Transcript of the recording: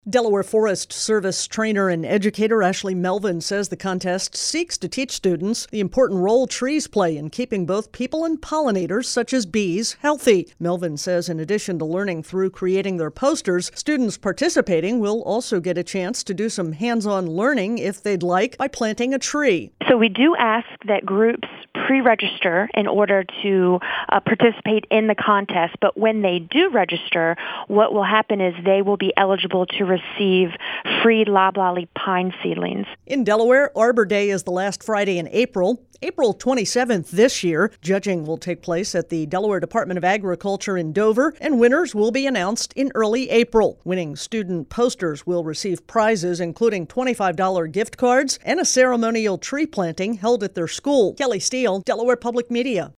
Delaware Forest Service trainer and educator Ashley Melvin says the contest seeks to teach students the important role trees play in keeping both people and pollinators, such as bees, healthy. Melvin says in addition to learning through creating their posters, students participating will also get a chance to do some hands-on learning, if they'd like, by planting a tree. So we do ask that groups pre-register in order to participate in the contest, but when they do register, what will happen is they will be eligible to receive free loblolly pine seedlings. In Delaware, Arbor Day is the last Friday in April. April 27th this year. Judging will take place at the Delaware Department of Agriculture in Dover, and winners will be announced in early April. Winning student posters will receive prizes including $25 gift cards and a ceremonial tree planting held at their school. Kelly Steele, Delaware Public Media.